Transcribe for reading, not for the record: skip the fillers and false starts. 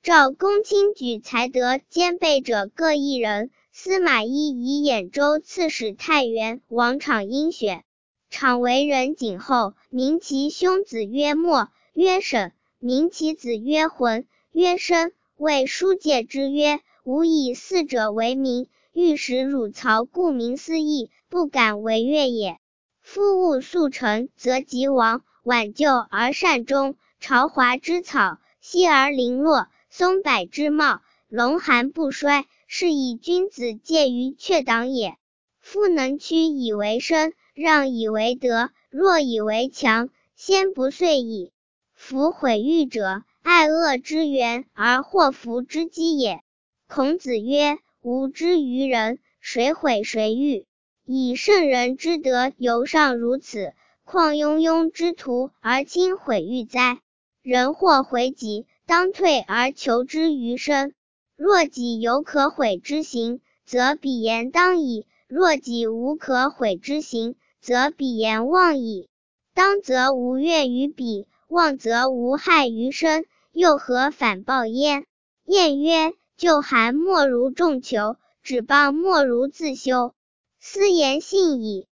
赵公卿举才德兼备者各一人。司马懿以兖州刺史太原王昶应选。昶为人谨厚，名其兄子曰墨，曰沈，名其子曰浑，曰申，谓书戒之曰：吾以四者为名，欲使汝曹顾名思义，不敢违越也。夫物速成，则吉亡；晚就而善终。朝华之草，稀而零落；松柏之茂，龙寒不衰，是以君子戒于却党也。夫能屈以为伸，让以为德，弱以为强，先不遂矣。夫毁誉者，爱恶之源而祸福之基也。孔子曰：吾之于人，谁毁谁誉？以圣人之德由上如此，况庸庸之徒而轻毁誉哉？人或毁己，当退而求之于身。若己有可毁之行，则彼言当矣；若己无可毁之行，则彼言妄矣。当则无悦于彼，妄则无害于身，又何反报焉？晏曰：救寒莫如重裘，止暴莫如自修。斯言信矣。